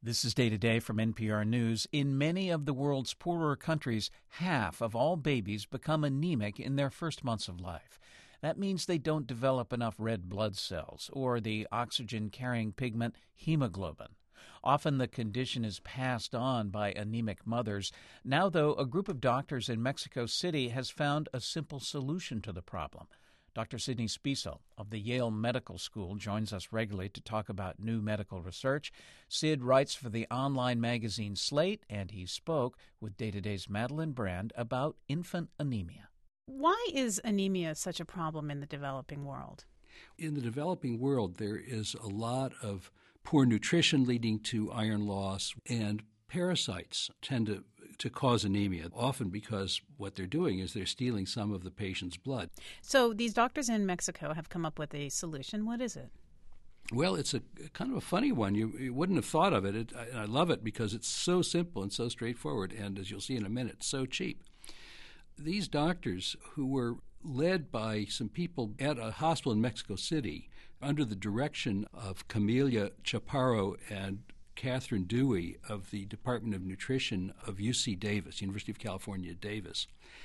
This is Day to Day from NPR News. In many of the world's poorer countries, half of all babies become anemic in their first months of life. That means they don't develop enough red blood cells or the oxygen-carrying pigment hemoglobin. Often the condition is passed on by anemic mothers. Now, though, a group of doctors in Mexico City has found a simple solution to the problem. Dr. Sidney Spiessel of the Yale Medical School joins us regularly to talk about new medical research. Sid writes for the online magazine Slate, and he spoke with Day to Day's Madeline Brand about infant anemia. Why is anemia such a problem in the developing world? In the developing world, there is a lot of poor nutrition leading to iron loss, and parasites tend to cause anemia, often because what they're doing is they're stealing some of the patient's blood. So these doctors in Mexico have come up with a solution. What is it? Well, it's a kind of a funny one. You wouldn't have thought of it. I love it because it's so simple and so straightforward, and as you'll see in a minute, so cheap. These doctors, who were led by some people at a hospital in Mexico City under the direction of Camila Chaparro and Catherine Dewey of the Department of Nutrition of UC Davis, University of California, Davis,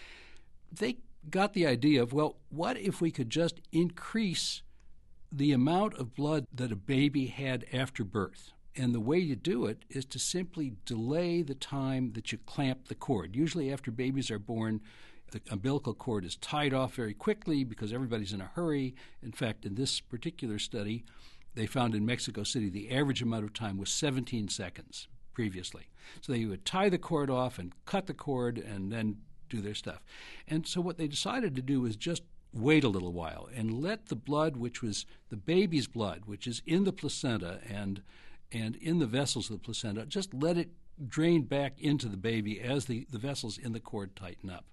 they got the idea of, well, what if we could just increase the amount of blood that a baby had after birth? And the way you do it is to simply delay the time that you clamp the cord. Usually after babies are born, the umbilical cord is tied off very quickly because everybody's in a hurry. In fact, in this particular study, they found in Mexico City the average amount of time was 17 seconds previously. So they would tie the cord off and cut the cord and then do their stuff. And so what they decided to do was just wait a little while and let the blood, which was the baby's blood, which is in the placenta and in the vessels of the placenta, just let it drain back into the baby as the vessels in the cord tighten up.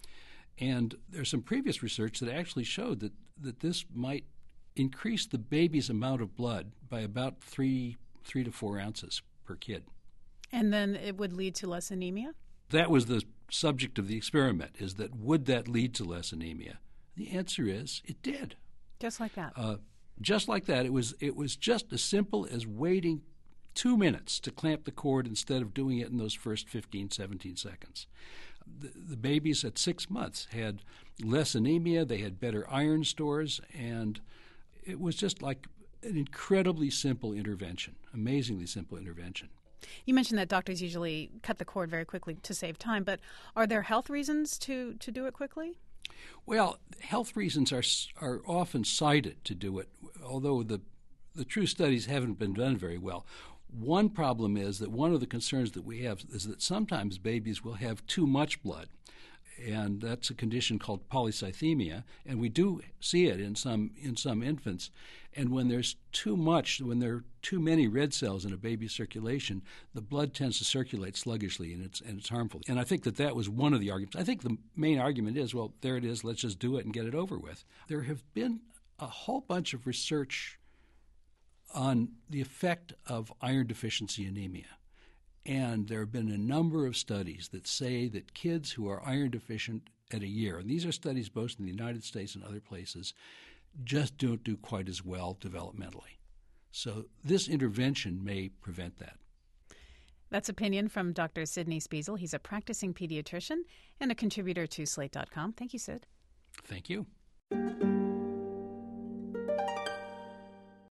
And there's some previous research that actually showed that this might increase the baby's amount of blood by about 3 to 4 ounces per kid. And then it would lead to less anemia? That was the subject of the experiment, is that would that lead to less anemia? The answer is it did. Just like that? Just like that. It was just as simple as waiting 2 minutes to clamp the cord instead of doing it in those first 15, 17 seconds. The babies at 6 months had less anemia, they had better iron stores, and it was just like an incredibly simple intervention, amazingly simple intervention. You mentioned that doctors usually cut the cord very quickly to save time, but are there health reasons to do it quickly? Well, health reasons are often cited to do it, although the true studies haven't been done very well. One problem is that one of the concerns that we have is that sometimes babies will have too much blood, and that's a condition called polycythemia, and we do see it in some infants. And when there's too much, when there are too many red cells in a baby's circulation, the blood tends to circulate sluggishly, and it's harmful. And I think that was one of the arguments. I think the main argument is, well, there it is, let's just do it and get it over with. There have been a whole bunch of research on the effect of iron deficiency anemia. And there have been a number of studies that say that kids who are iron deficient at a year, and these are studies both in the United States and other places, just don't do quite as well developmentally. So this intervention may prevent that. That's opinion from Dr. Sidney Spiessel. He's a practicing pediatrician and a contributor to Slate.com. Thank you, Sid. Thank you.